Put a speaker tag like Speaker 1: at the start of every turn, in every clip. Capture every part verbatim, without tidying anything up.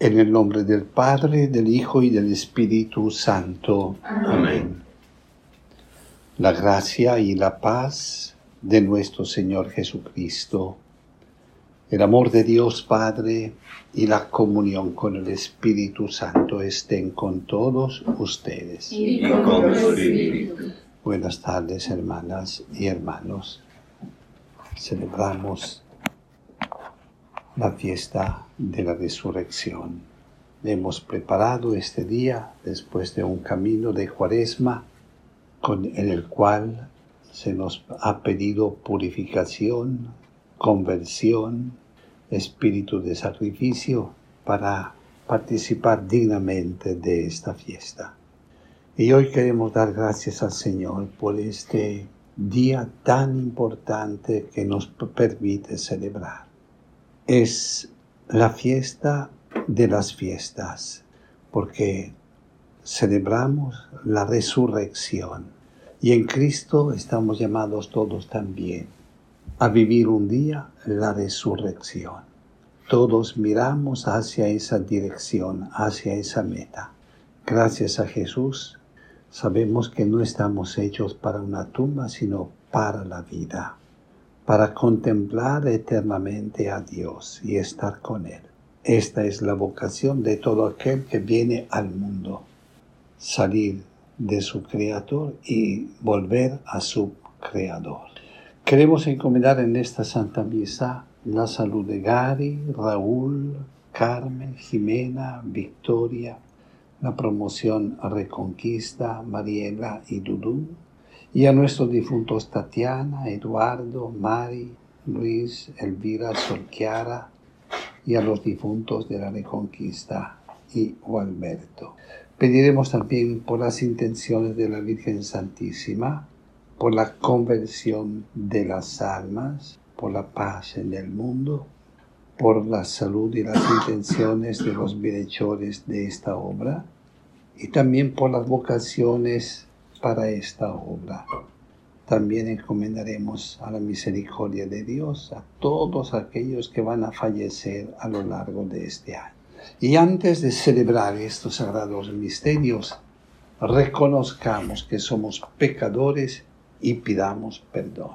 Speaker 1: En el nombre del Padre, del Hijo y del Espíritu Santo.
Speaker 2: Amén.
Speaker 1: La gracia y la paz de nuestro Señor Jesucristo, el amor de Dios Padre y la comunión con el Espíritu Santo estén con todos ustedes.
Speaker 2: Y con tu espíritu.
Speaker 1: Buenas tardes, hermanas y hermanos. Celebramos la fiesta de la resurrección. Hemos preparado este día después de un camino de Cuaresma con, en el cual se nos ha pedido purificación, conversión, espíritu de sacrificio para participar dignamente de esta fiesta. Y hoy queremos dar gracias al Señor por este día tan importante que nos permite celebrar. Es la fiesta de las fiestas, porque celebramos la resurrección. Y en Cristo estamos llamados todos también a vivir un día la resurrección. Todos miramos hacia esa dirección, hacia esa meta. Gracias a Jesús, sabemos que no estamos hechos para una tumba, sino para la vida, para contemplar eternamente a Dios y estar con Él. Esta es la vocación de todo aquel que viene al mundo, salir de su Creador y volver a su Creador. Queremos encomendar en esta Santa Misa la salud de Gary, Raúl, Carmen, Jimena, Victoria, la promoción a Reconquista, Mariela y Dudú, y a nuestros difuntos Tatiana, Eduardo, Mari, Luis, Elvira, Solquiara, y a los difuntos de la Reconquista y Gualberto. Pediremos también por las intenciones de la Virgen Santísima, por la conversión de las almas, por la paz en el mundo, por la salud y las intenciones de los bienhechores de esta obra, y también por las vocaciones para esta obra. También encomendaremos a la misericordia de Dios a todos aquellos que van a fallecer a lo largo de este año. Y antes de celebrar estos sagrados misterios, reconozcamos que somos pecadores y pidamos perdón.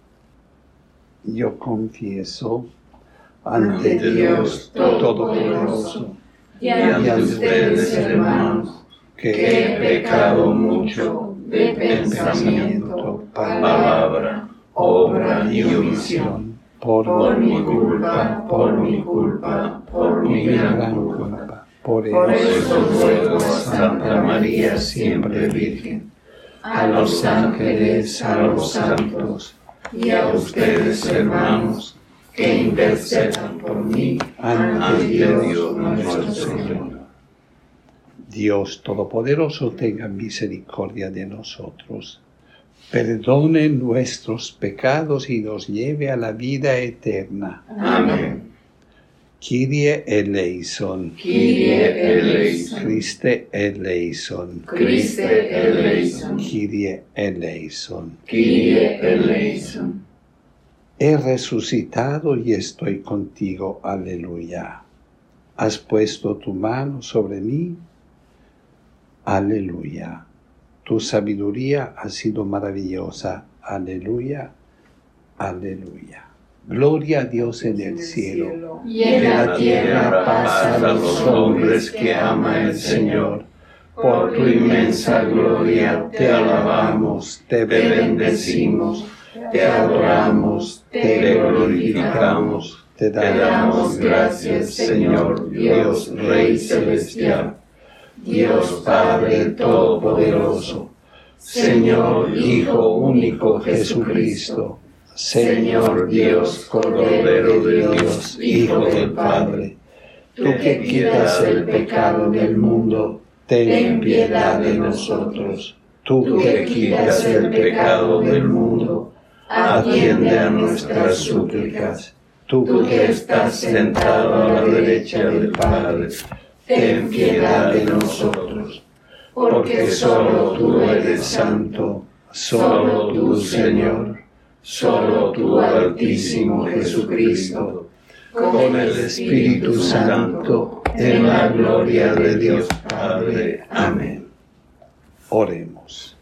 Speaker 1: Yo confieso ante Dios Todopoderoso
Speaker 2: y ante ustedes, hermanos, que he pecado mucho de pensamiento, palabra, obra y omisión,
Speaker 1: por,
Speaker 2: por mi culpa, por mi culpa, por mi gran culpa.
Speaker 1: Por
Speaker 2: Por
Speaker 1: eso,
Speaker 2: eso ruego a Santa María siempre Virgen, a los ángeles, a los santos, y a ustedes, hermanos, que intercedan por mí ante Dios nuestro Señor.
Speaker 1: Dios Todopoderoso tenga misericordia de nosotros, perdone nuestros pecados y nos lleve a la vida eterna.
Speaker 2: Amén.
Speaker 1: Kyrie eleison.
Speaker 2: Kyrie eleison.
Speaker 1: Christe eleison.
Speaker 2: Christe eleison.
Speaker 1: Kyrie eleison.
Speaker 2: Kyrie eleison.
Speaker 1: He resucitado y estoy contigo. Aleluya. Has puesto tu mano sobre mí. Aleluya. Tu sabiduría ha sido maravillosa. Aleluya. Aleluya. Gloria a Dios en el cielo.
Speaker 2: Y en la tierra paz a los hombres que ama el Señor. Por tu inmensa gloria te alabamos, te bendecimos, te adoramos, te glorificamos, te damos gracias, Señor Dios Rey Celestial, Dios Padre Todopoderoso, Señor Hijo único Jesucristo, Señor Dios Cordero de Dios, Hijo del Padre, tú que quitas el pecado del mundo, ten piedad de nosotros. Tú que quitas el pecado del mundo, atiende a nuestras súplicas. Tú que estás sentado a la derecha del Padre, ten piedad de nosotros. Porque solo tú eres santo, solo tú, Señor, solo tú, Altísimo Jesucristo, con el Espíritu Santo, en la gloria de Dios Padre. Amén.
Speaker 1: Oremos.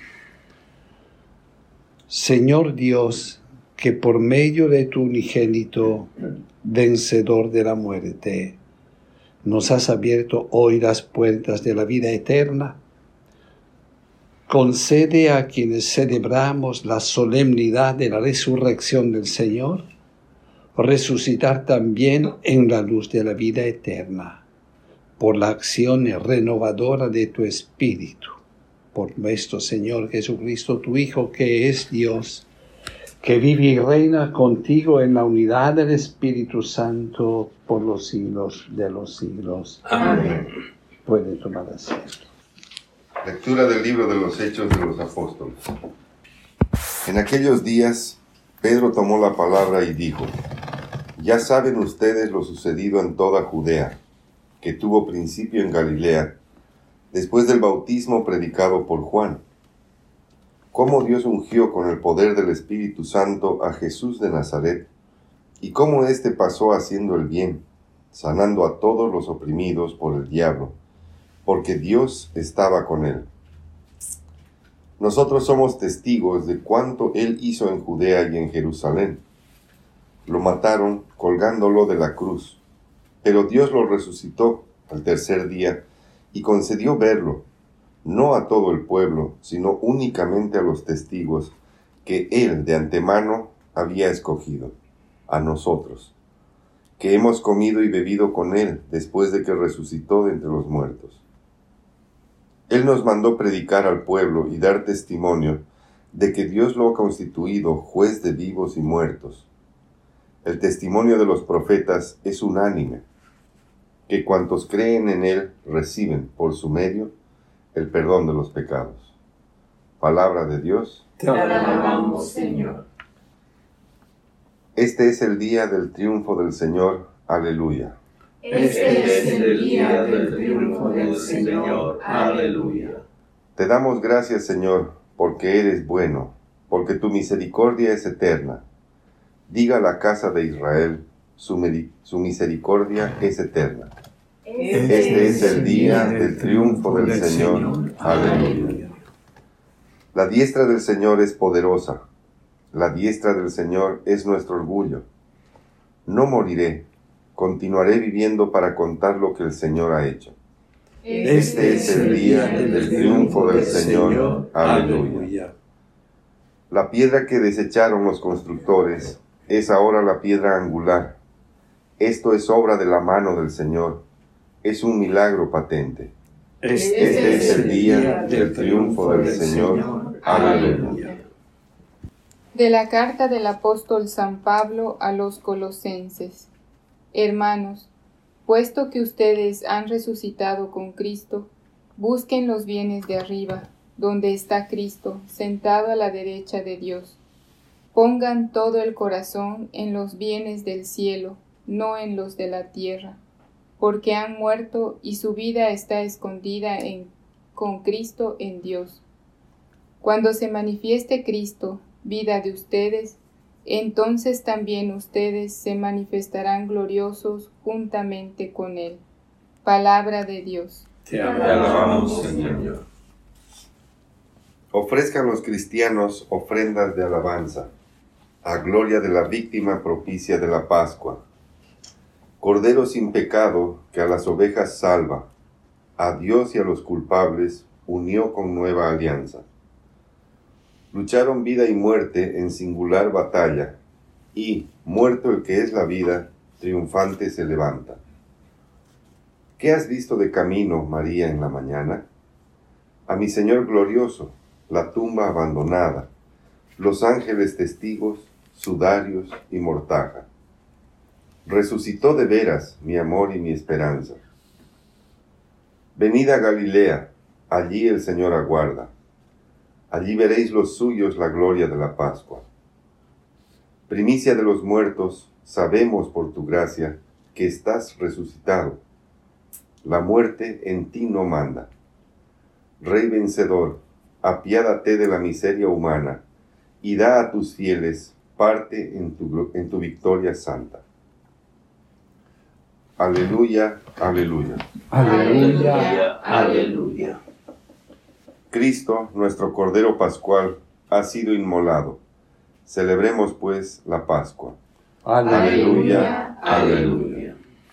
Speaker 1: Señor Dios, que por medio de tu unigénito, vencedor de la muerte, nos has abierto hoy las puertas de la vida eterna, concede a quienes celebramos la solemnidad de la resurrección del Señor, resucitar también en la luz de la vida eterna, por la acción renovadora de tu Espíritu, por nuestro Señor Jesucristo, tu Hijo, que es Dios, que vive y reina contigo en la unidad del Espíritu Santo por los siglos de los siglos.
Speaker 2: Amén.
Speaker 1: Puede tomar asiento.
Speaker 3: Lectura del libro de los Hechos de los Apóstoles. En aquellos días, Pedro tomó la palabra y dijo: Ya saben ustedes lo sucedido en toda Judea, que tuvo principio en Galilea, después del bautismo predicado por Juan. Cómo Dios ungió con el poder del Espíritu Santo a Jesús de Nazaret, y cómo éste pasó haciendo el bien, sanando a todos los oprimidos por el diablo, porque Dios estaba con él. Nosotros somos testigos de cuánto él hizo en Judea y en Jerusalén. Lo mataron colgándolo de la cruz, pero Dios lo resucitó al tercer día y concedió verlo, no a todo el pueblo, sino únicamente a los testigos que él de antemano había escogido, a nosotros, que hemos comido y bebido con él después de que resucitó de entre los muertos. Él nos mandó predicar al pueblo y dar testimonio de que Dios lo ha constituido juez de vivos y muertos. El testimonio de los profetas es unánime, que cuantos creen en él reciben por su medio el perdón de los pecados. Palabra de Dios.
Speaker 2: Te alabamos, Señor.
Speaker 3: Este es el día del triunfo del Señor. Aleluya.
Speaker 2: Este es el día del triunfo del Señor. Aleluya.
Speaker 3: Te damos gracias, Señor, porque eres bueno, porque tu misericordia es eterna. Diga la casa de Israel, su, su misericordia es eterna. Este es el día del triunfo del Señor. Aleluya. La diestra del Señor es poderosa. La diestra del Señor es nuestro orgullo. No moriré, continuaré viviendo para contar lo que el Señor ha hecho. Este es el día del triunfo del Señor. Aleluya. La piedra que desecharon los constructores es ahora la piedra angular. Esto es obra de la mano del Señor. Es un milagro patente. Este es el día del triunfo del Señor. Aleluya.
Speaker 4: De la carta del apóstol San Pablo a los Colosenses. Hermanos, puesto que ustedes han resucitado con Cristo, busquen los bienes de arriba, donde está Cristo, sentado a la derecha de Dios. Pongan todo el corazón en los bienes del cielo, no en los de la tierra, porque han muerto y su vida está escondida en, con Cristo en Dios. Cuando se manifieste Cristo, vida de ustedes, entonces también ustedes se manifestarán gloriosos juntamente con Él. Palabra de Dios.
Speaker 2: Te alabamos, Señor.
Speaker 3: Ofrezcan los cristianos ofrendas de alabanza, a gloria de la víctima propicia de la Pascua. Cordero sin pecado, que a las ovejas salva, a Dios y a los culpables unió con nueva alianza. Lucharon vida y muerte en singular batalla, y, muerto el que es la vida, triunfante se levanta. ¿Qué has visto de camino, María, en la mañana? A mi Señor glorioso, la tumba abandonada, los ángeles testigos, sudarios y mortaja. Resucitó de veras mi amor y mi esperanza. Venid a Galilea, allí el Señor aguarda. Allí veréis los suyos la gloria de la Pascua. Primicia de los muertos, sabemos por tu gracia que estás resucitado. La muerte en ti no manda. Rey vencedor, apiádate de la miseria humana y da a tus fieles parte en tu, en tu victoria santa. Aleluya, aleluya.
Speaker 2: Aleluya, aleluya.
Speaker 3: Cristo, nuestro Cordero Pascual, ha sido inmolado. Celebremos, pues, la Pascua.
Speaker 2: Aleluya, aleluya.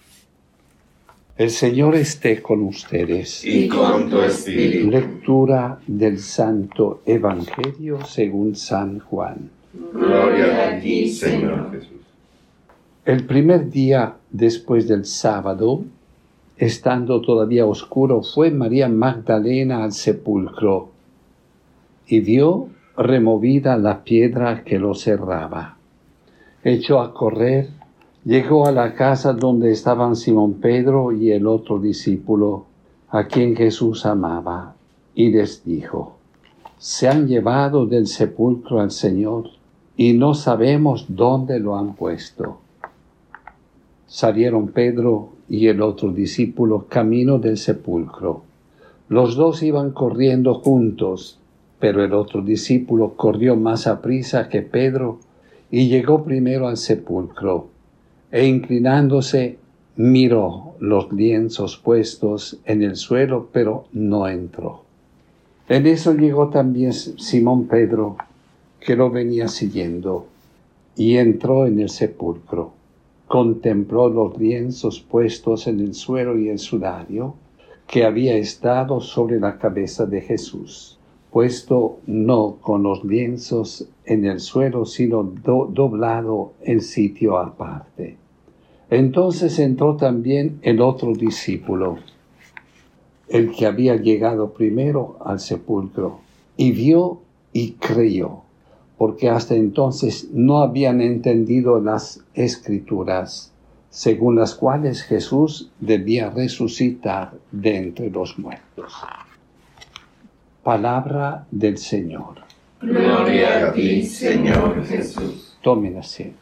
Speaker 1: El Señor esté con ustedes.
Speaker 2: Y con tu espíritu.
Speaker 1: Lectura del Santo Evangelio según San Juan.
Speaker 2: Gloria a ti, Señor Jesús.
Speaker 1: El primer día después del sábado, estando todavía oscuro, fue María Magdalena al sepulcro y vio removida la piedra que lo cerraba. Echó a correr, llegó a la casa donde estaban Simón Pedro y el otro discípulo, a quien Jesús amaba, y les dijo: se han llevado del sepulcro al Señor y no sabemos dónde lo han puesto. Salieron Pedro y el otro discípulo camino del sepulcro. Los dos iban corriendo juntos, pero el otro discípulo corrió más aprisa que Pedro y llegó primero al sepulcro, e inclinándose miró los lienzos puestos en el suelo, pero no entró. En eso llegó también Simón Pedro, que lo venía siguiendo, y entró en el sepulcro. Contempló los lienzos puestos en el suelo y el sudario que había estado sobre la cabeza de Jesús, puesto no con los lienzos en el suelo, sino do- doblado en sitio aparte. Entonces entró también el otro discípulo, el que había llegado primero al sepulcro, y vio y creyó, porque hasta entonces no habían entendido las Escrituras, según las cuales Jesús debía resucitar de entre los muertos. Palabra del Señor.
Speaker 2: Gloria a ti, Señor Jesús.
Speaker 1: Tomen asiento.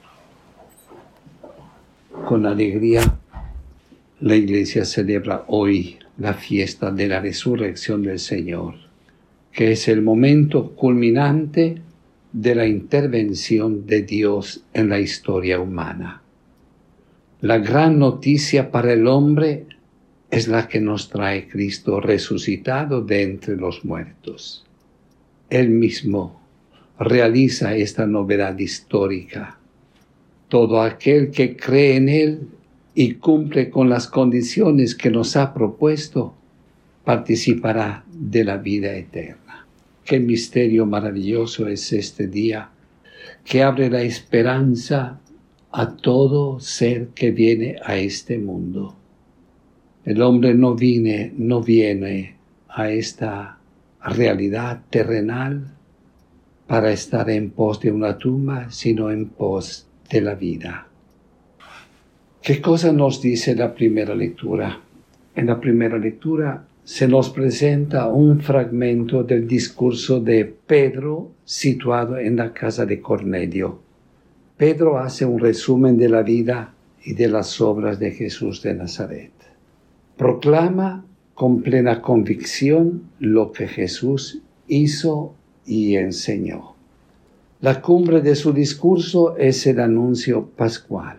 Speaker 1: Con alegría, la Iglesia celebra hoy la fiesta de la resurrección del Señor, que es el momento culminante de la intervención de Dios en la historia humana. La gran noticia para el hombre es la que nos trae Cristo resucitado de entre los muertos. Él mismo realiza esta novedad histórica. Todo aquel que cree en Él y cumple con las condiciones que nos ha propuesto, participará de la vida eterna. Qué misterio maravilloso es este día, que abre la esperanza a todo ser que viene a este mundo. El hombre no viene, no viene a esta realidad terrenal para estar en pos de una tumba, sino en pos de la vida. ¿Qué cosa nos dice la primera lectura? En la primera lectura se nos presenta un fragmento del discurso de Pedro situado en la casa de Cornelio. Pedro hace un resumen de la vida y de las obras de Jesús de Nazaret. Proclama con plena convicción lo que Jesús hizo y enseñó. La cumbre de su discurso es el anuncio pascual.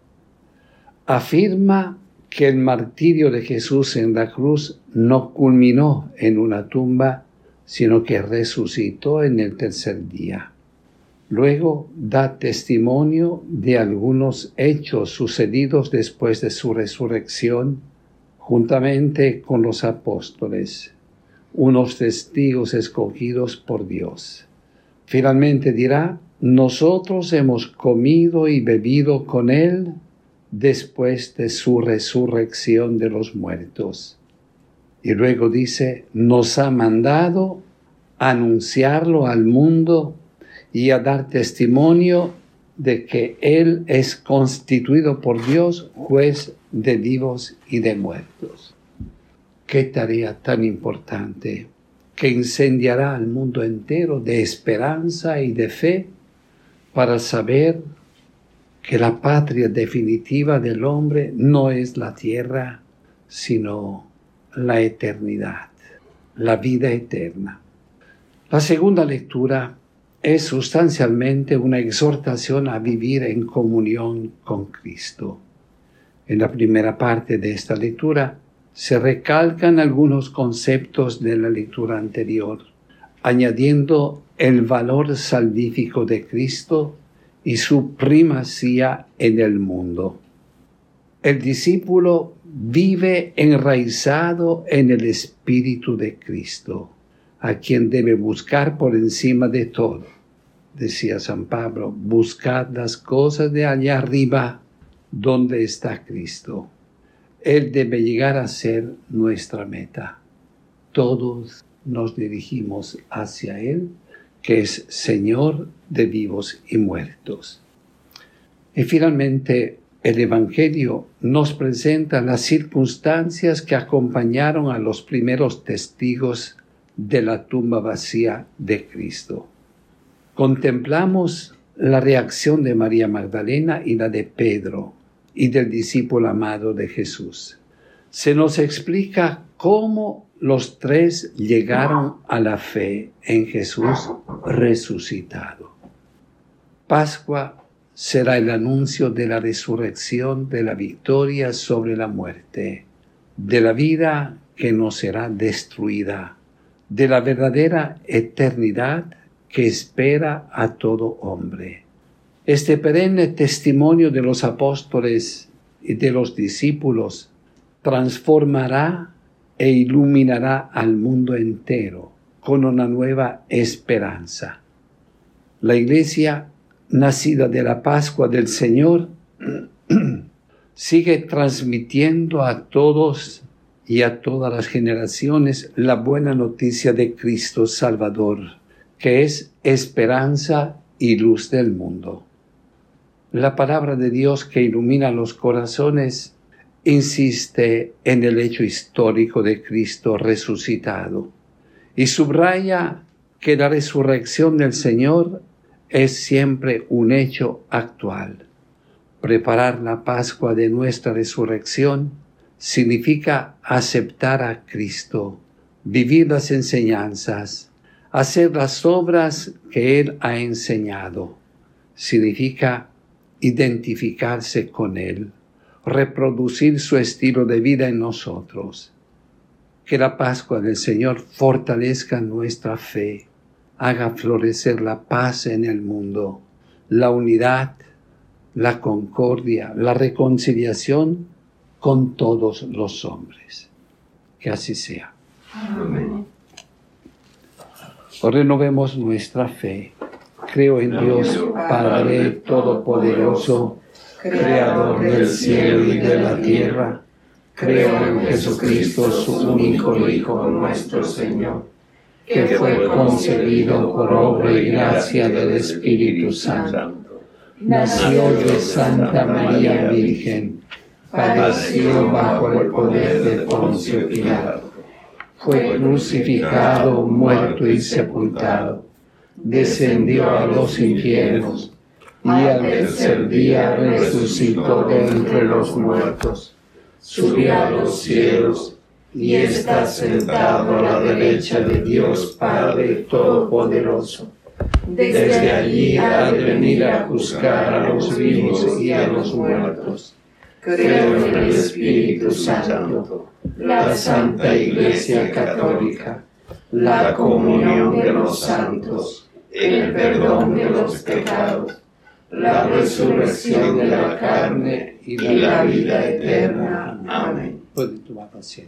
Speaker 1: Afirma que el martirio de Jesús en la cruz no culminó en una tumba, sino que resucitó en el tercer día. Luego da testimonio de algunos hechos sucedidos después de su resurrección, juntamente con los apóstoles, unos testigos escogidos por Dios. Finalmente dirá: nosotros hemos comido y bebido con Él después de su resurrección de los muertos. Y luego dice: nos ha mandado a anunciarlo al mundo y a dar testimonio de que Él es constituido por Dios juez de vivos y de muertos. Qué tarea tan importante, que incendiará al mundo entero de esperanza y de fe para saber que la patria definitiva del hombre no es la tierra, sino la eternidad, la vida eterna. La segunda lectura es sustancialmente una exhortación a vivir en comunión con Cristo. En la primera parte de esta lectura se recalcan algunos conceptos de la lectura anterior, añadiendo el valor salvífico de Cristo y su primacía en el mundo. El discípulo vive enraizado en el Espíritu de Cristo, a quien debe buscar por encima de todo. Decía San Pablo, buscad las cosas de allá arriba, donde está Cristo. Él debe llegar a ser nuestra meta. Todos nos dirigimos hacia Él, que es Señor de vivos y muertos. Y finalmente, el Evangelio nos presenta las circunstancias que acompañaron a los primeros testigos de la tumba vacía de Cristo. Contemplamos la reacción de María Magdalena y la de Pedro y del discípulo amado de Jesús. Se nos explica cómo los tres llegaron a la fe en Jesús resucitado. Pascua será el anuncio de la resurrección, de la victoria sobre la muerte, de la vida que no será destruida, de la verdadera eternidad que espera a todo hombre. Este perenne testimonio de los apóstoles y de los discípulos transformará e iluminará al mundo entero con una nueva esperanza. La Iglesia, nacida de la Pascua del Señor, sigue transmitiendo a todos y a todas las generaciones la buena noticia de Cristo Salvador, que es esperanza y luz del mundo. La palabra de Dios que ilumina los corazones insiste en el hecho histórico de Cristo resucitado y subraya que la resurrección del Señor es siempre un hecho actual. Preparar la Pascua de nuestra resurrección significa aceptar a Cristo, vivir las enseñanzas, hacer las obras que Él ha enseñado. Significa identificarse con Él, reproducir su estilo de vida en nosotros. Que la Pascua del Señor fortalezca nuestra fe, haga florecer la paz en el mundo, la unidad, la concordia, la reconciliación con todos los hombres. Que así sea.
Speaker 2: Amén.
Speaker 1: Renovemos nuestra fe. Creo en Dios, Padre Todopoderoso, Creador del cielo y de la tierra. Creo en Jesucristo, su único Hijo, nuestro Señor, que fue concebido por obra y gracia del Espíritu Santo. Nació de Santa María Virgen, padeció bajo el poder de Poncio Pilato. Fue crucificado, muerto y sepultado. Descendió a los infiernos y al tercer día resucitó de entre los muertos. Subió a los cielos y está sentado a la derecha de Dios Padre Todopoderoso. Desde allí ha de venir a juzgar a los vivos y a los muertos. Creo en el Espíritu Santo, la Santa Iglesia Católica, la comunión de los santos, el perdón de los pecados, la resurrección de la carne y la vida eterna. Amén. Pueden tomar asiento.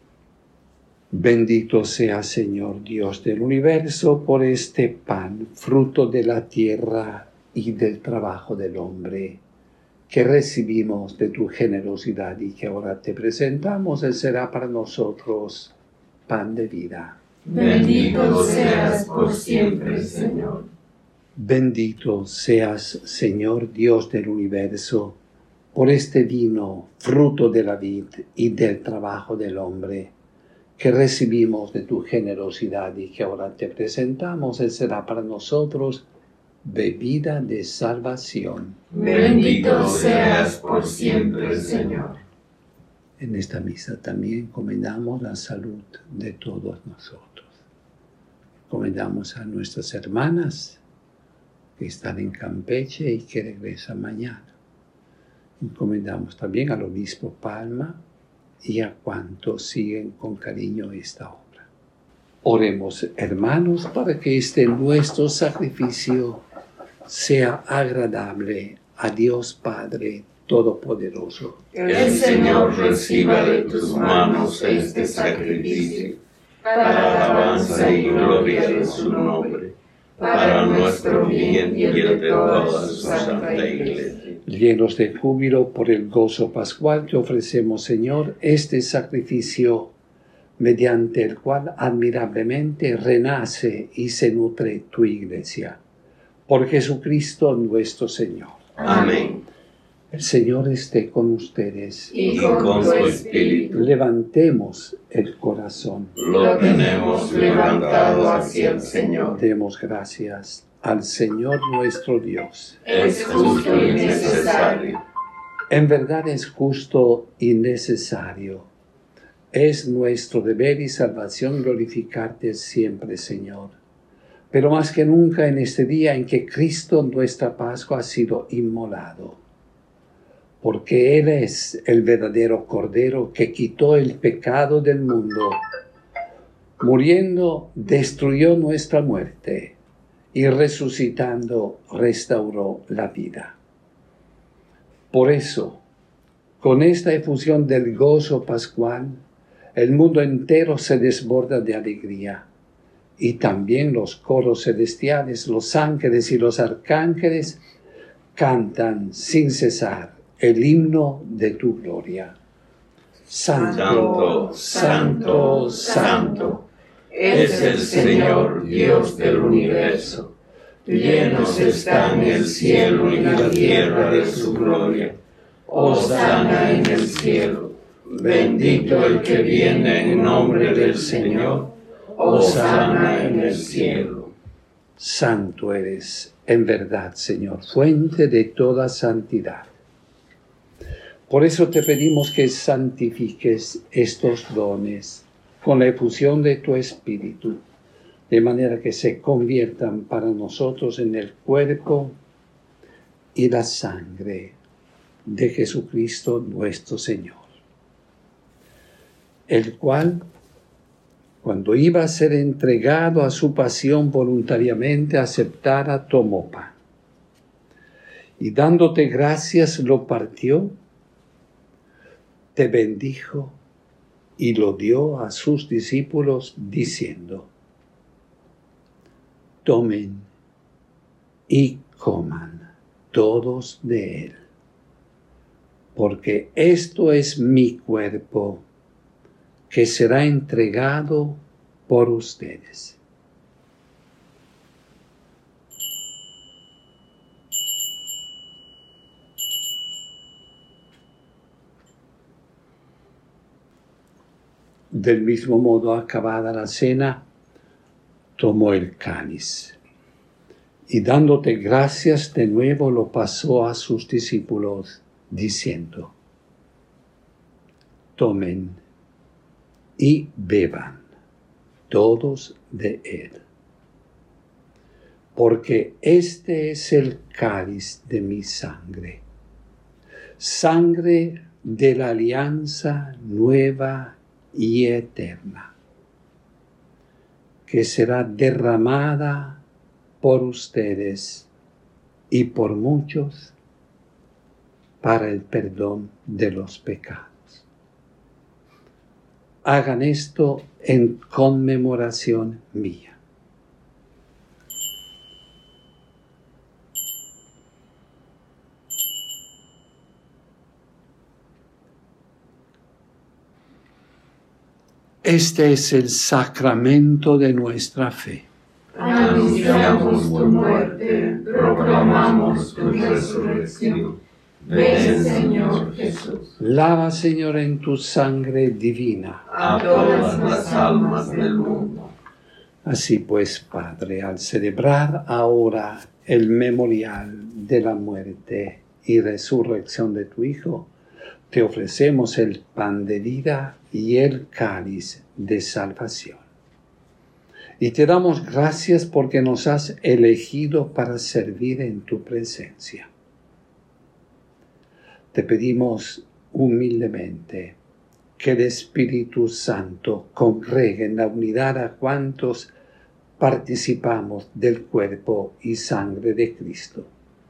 Speaker 1: Bendito sea, Señor Dios del universo, por este pan, fruto de la tierra y del trabajo del hombre, que recibimos de tu generosidad y que ahora te presentamos. Él será para nosotros pan de vida.
Speaker 2: Bendito seas por siempre, Señor.
Speaker 1: Bendito seas, Señor Dios del universo, por este vino, fruto de la vid y del trabajo del hombre, que recibimos de tu generosidad y que ahora te presentamos. Él será para nosotros bebida de salvación.
Speaker 2: Bendito seas por siempre, Señor.
Speaker 1: En esta misa también encomendamos la salud de todos nosotros. Encomendamos a nuestras hermanas que están en Campeche y que regresan mañana. Encomendamos también al obispo Palma y a cuantos siguen con cariño esta obra. Oremos, hermanos, para que este nuestro sacrificio sea agradable a Dios Padre Todopoderoso.
Speaker 2: El Señor reciba de tus manos este sacrificio, para alabanza y gloria de su nombre, para nuestro bien y el de toda su santa Iglesia.
Speaker 1: Llenos de júbilo por el gozo pascual, te ofrecemos, Señor, este sacrificio mediante el cual admirablemente renace y se nutre tu Iglesia. Por Jesucristo nuestro Señor.
Speaker 2: Amén.
Speaker 1: El Señor esté con ustedes.
Speaker 2: Y con tu espíritu.
Speaker 1: Levantemos el corazón.
Speaker 2: Lo tenemos levantado hacia el Señor.
Speaker 1: Demos gracias al Señor nuestro Dios.
Speaker 2: Es justo y necesario.
Speaker 1: En verdad es justo y necesario. Es nuestro deber y salvación glorificarte siempre, Señor. Pero más que nunca en este día en que Cristo, nuestra Pascua, ha sido inmolado. Porque Él es el verdadero Cordero que quitó el pecado del mundo. Muriendo, destruyó nuestra muerte y resucitando, restauró la vida. Por eso, con esta efusión del gozo pascual, el mundo entero se desborda de alegría. Y también los coros celestiales, los ángeles y los arcángeles cantan sin cesar el himno de tu gloria.
Speaker 2: Santo, santo, santo, es el Señor Dios del universo. Llenos están el cielo y la tierra de su gloria. Hosana en el cielo. Bendito el que viene en nombre del Señor. Hosana en el cielo.
Speaker 1: Santo eres, en verdad, Señor, fuente de toda santidad. Por eso te pedimos que santifiques estos dones con la efusión de tu Espíritu, de manera que se conviertan para nosotros en el cuerpo y la sangre de Jesucristo nuestro Señor, el cual, cuando iba a ser entregado a su pasión voluntariamente, aceptara, tomó pan. Y dándote gracias lo partió, te bendijo y lo dio a sus discípulos diciendo: tomen y coman todos de él, porque esto es mi cuerpo, que será entregado por ustedes. Del mismo modo, acabada la cena, tomó el cáliz y dándote gracias de nuevo lo pasó a sus discípulos, diciendo: tomen y beban todos de él, porque este es el cáliz de mi sangre, sangre de la alianza nueva y eterna, que será derramada por ustedes y por muchos para el perdón de los pecados. Hagan esto en conmemoración mía. Este es el sacramento de nuestra fe.
Speaker 2: Anunciamos tu muerte, proclamamos tu resurrección. Ven, Señor Jesús.
Speaker 1: Lava, Señor, en tu sangre divina
Speaker 2: a todas las almas del mundo.
Speaker 1: Así pues, Padre, al celebrar ahora el memorial de la muerte y resurrección de tu Hijo, te ofrecemos el pan de vida y el cáliz de salvación. Y te damos gracias porque nos has elegido para servir en tu presencia. te pedimos humildemente que el Espíritu Santo congregue en la unidad a cuantos participamos del cuerpo y sangre de Cristo.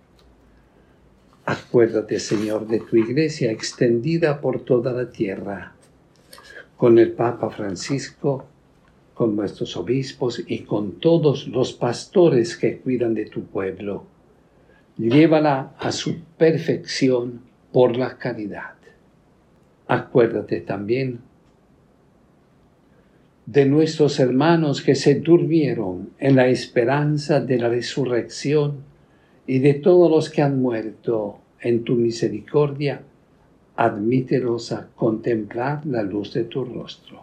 Speaker 1: Acuérdate, Señor, de tu Iglesia extendida por toda la tierra, con el Papa Francisco, con nuestros obispos y con todos los pastores que cuidan de tu pueblo. Llévala a su perfección por la caridad. Acuérdate también de nuestros hermanos que se durmieron en la esperanza de la resurrección y de todos los que han muerto en tu misericordia, admítelos a contemplar la luz de tu rostro.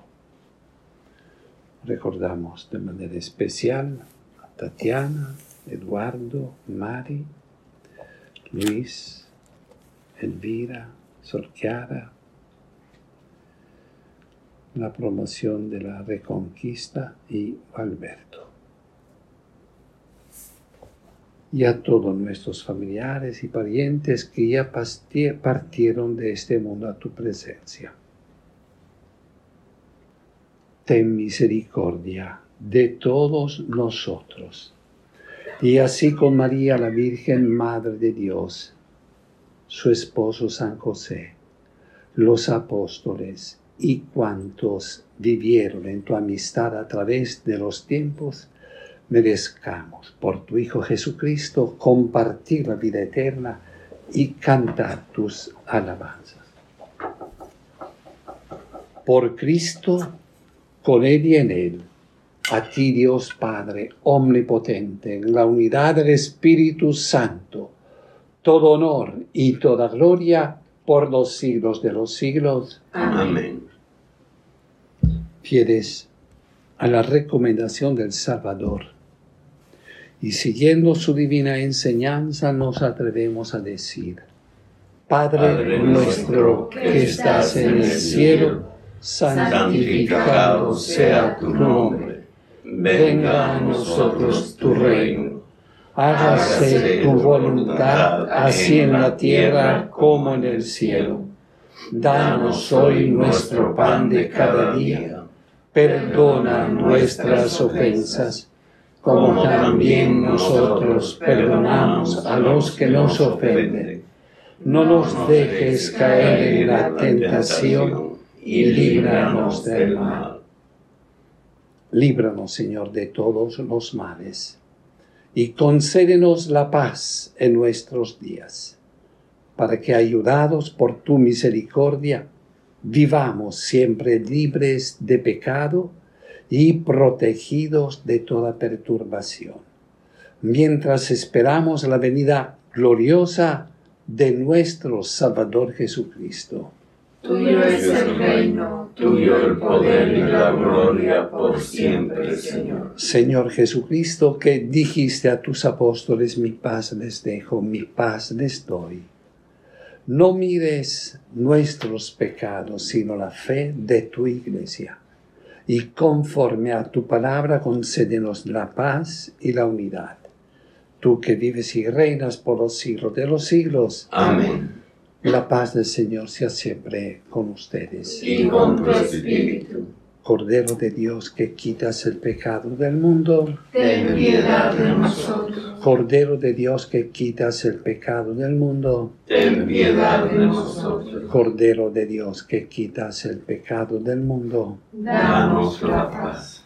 Speaker 1: Recordamos de manera especial a Tatiana, Eduardo, Mari, Luis, Elvira, Sor Chiara, la promoción de la Reconquista y Alberto. Y a todos nuestros familiares y parientes que ya partieron de este mundo a tu presencia. Ten misericordia de todos nosotros. Y así con María, la Virgen Madre de Dios, su esposo San José, los apóstoles y cuantos vivieron en tu amistad a través de los tiempos, merezcamos por tu Hijo Jesucristo compartir la vida eterna y cantar tus alabanzas. Por Cristo, con Él y en Él, a ti Dios Padre omnipotente, en la unidad del Espíritu Santo, todo honor y toda gloria por los siglos de los siglos.
Speaker 2: Amén.
Speaker 1: Fieles a la recomendación del Salvador y siguiendo su divina enseñanza, nos atrevemos a decir: Padre, Padre nuestro que estás en el cielo, santificado sea tu nombre. Venga a nosotros tu reino. Hágase tu voluntad, así en la tierra como en el cielo. Danos hoy nuestro pan de cada día. Perdona nuestras ofensas, como también nosotros perdonamos a los que nos ofenden. No nos dejes caer en la tentación y líbranos del mal. Líbranos, Señor, de todos los males, y concédenos la paz en nuestros días, para que, ayudados por tu misericordia, vivamos siempre libres de pecado y protegidos de toda perturbación, mientras esperamos la venida gloriosa de nuestro Salvador Jesucristo.
Speaker 2: Tuyo es el reino, tuyo el poder y la gloria por siempre, Señor.
Speaker 1: Señor Jesucristo, que dijiste a tus apóstoles: mi paz les dejo, mi paz les doy. No mires nuestros pecados, sino la fe de tu Iglesia. Y conforme a tu palabra, concédenos la paz y la unidad. Tú que vives y reinas por los siglos de los siglos.
Speaker 2: Amén.
Speaker 1: La paz del Señor sea siempre con ustedes.
Speaker 2: Y con tu espíritu.
Speaker 1: Cordero de Dios, que quitas el pecado del mundo,
Speaker 2: ten piedad de nosotros.
Speaker 1: Cordero de Dios, que quitas el pecado del mundo,
Speaker 2: ten piedad de nosotros.
Speaker 1: Cordero de Dios, que quitas el pecado del mundo,
Speaker 2: danos la paz.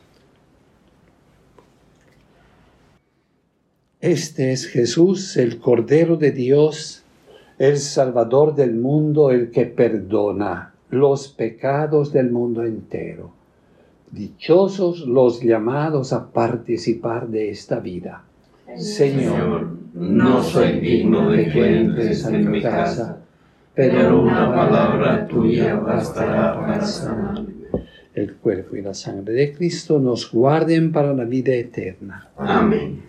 Speaker 1: Este es Jesús, el Cordero de Dios, el Salvador del mundo, el que perdona los pecados del mundo entero. Dichosos los llamados a participar de esta vida. Señor,
Speaker 2: no soy digno de que entres en mi casa, pero una palabra tuya bastará para sanarme.
Speaker 1: El cuerpo y la sangre de Cristo nos guarden para la vida eterna.
Speaker 2: Amén.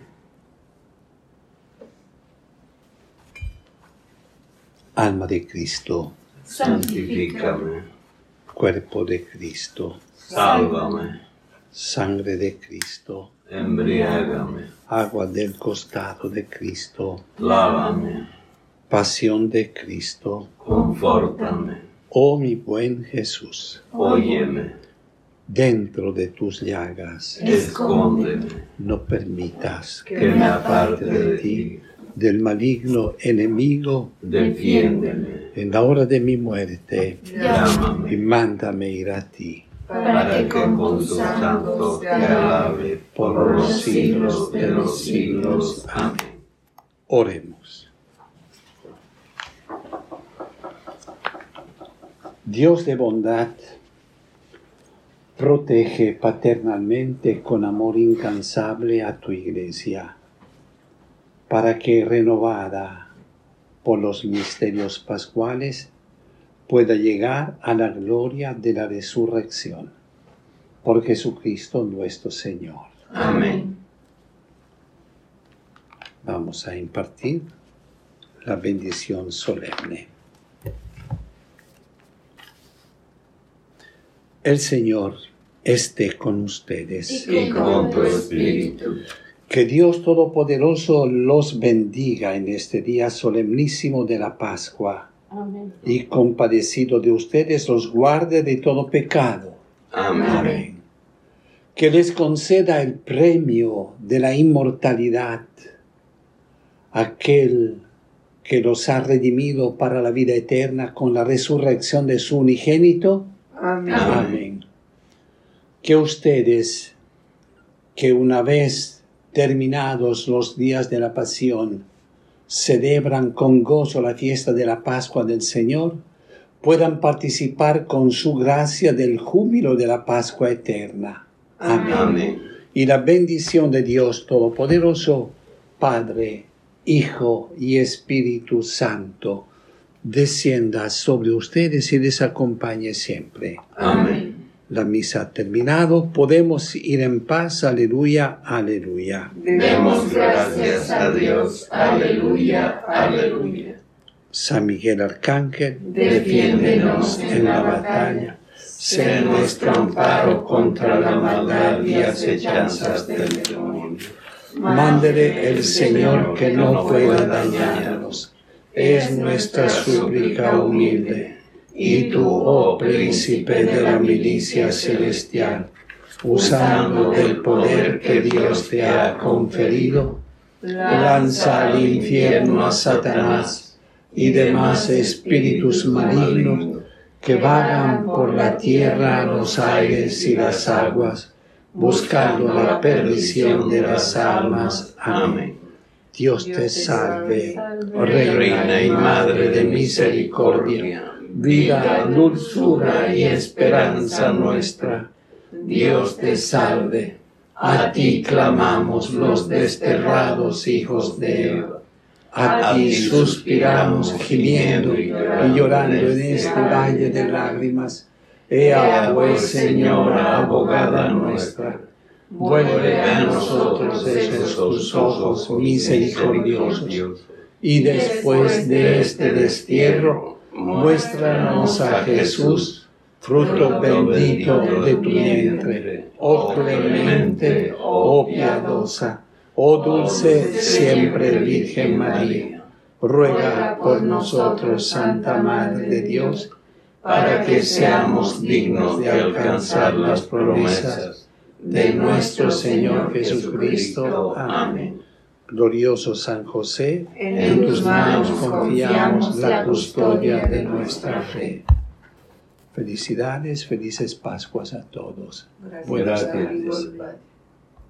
Speaker 1: Alma de Cristo,
Speaker 2: santifícame.
Speaker 1: Cuerpo de Cristo,
Speaker 2: sálvame.
Speaker 1: Sangre de Cristo,
Speaker 2: embriágame.
Speaker 1: Agua del costado de Cristo,
Speaker 2: lávame.
Speaker 1: Pasión de Cristo.
Speaker 2: Confórtame.
Speaker 1: Oh mi buen Jesús,
Speaker 2: Óyeme.
Speaker 1: dentro de tus llagas,
Speaker 2: Escóndeme.
Speaker 1: no permitas
Speaker 2: Que me aparte de ti.
Speaker 1: del maligno enemigo,
Speaker 2: Defiéndeme.
Speaker 1: en la hora de mi muerte, y
Speaker 2: Llámame.
Speaker 1: mándame ir a ti.
Speaker 2: Para que con tus santos te alabe por los siglos de los siglos. Amén.
Speaker 1: Oremos. Dios de bondad, protege paternalmente con amor incansable a tu iglesia, para que, renovada por los misterios pascuales, pueda llegar a la gloria de la resurrección. Por Jesucristo nuestro Señor.
Speaker 2: Amén.
Speaker 1: Vamos a impartir la bendición solemne. El Señor esté con ustedes.
Speaker 2: Y con tu espíritu.
Speaker 1: Que Dios Todopoderoso los bendiga en este día solemnísimo de la Pascua.
Speaker 4: Amén.
Speaker 1: Y compadecido de ustedes los guarde de todo pecado.
Speaker 2: Amén.
Speaker 1: Amén. Que les conceda el premio de la inmortalidad, aquel que los ha redimido para la vida eterna con la resurrección de su unigénito.
Speaker 5: Amén.
Speaker 1: Amén. Que ustedes, que una vez terminados los días de la pasión, celebran con gozo la fiesta de la Pascua del Señor, puedan participar con su gracia del júbilo de la Pascua eterna. Amén.
Speaker 2: Amén.
Speaker 1: Y la bendición de Dios Todopoderoso, Padre, Hijo y Espíritu Santo, descienda sobre ustedes y les acompañe siempre.
Speaker 2: Amén.
Speaker 1: La misa ha terminado, podemos ir en paz. Aleluya, aleluya.
Speaker 2: Demos gracias a Dios. Aleluya, aleluya.
Speaker 1: San Miguel Arcángel,
Speaker 2: Defiéndenos en la batalla. Sé nuestro amparo contra la maldad y acechanzas del demonio.
Speaker 1: mándele el Señor que no pueda dañarnos. Es nuestra súplica humilde. Y tú, oh príncipe de la milicia celestial, usando del poder que Dios te ha conferido, lanza al infierno a Satanás y demás espíritus malignos que vagan por la tierra, los aires y las aguas, buscando la perdición de las almas. Amén. Dios te salve, Reina y Madre de misericordia, vida, dulzura y esperanza nuestra. Dios te salve. A ti clamamos los desterrados hijos de Eva. A ti suspiramos gimiendo y llorando en este valle de lágrimas. Ea pues, Señora, abogada nuestra, vuelve a nosotros esos tus ojos misericordiosos, y después de este destierro, muéstranos a Jesús, fruto bendito de tu vientre, oh clemente, oh piadosa, oh dulce siempre Virgen María. Ruega por nosotros, Santa Madre de Dios, para que seamos dignos de alcanzar las promesas de nuestro Señor Jesucristo. Amén. Glorioso San José, en tus manos confiamos la custodia de nuestra fe. Felicidades, felices Pascuas a todos.
Speaker 5: Gracias.
Speaker 1: Buenas
Speaker 2: Gracias.
Speaker 1: tardes.
Speaker 5: Igual, Padre.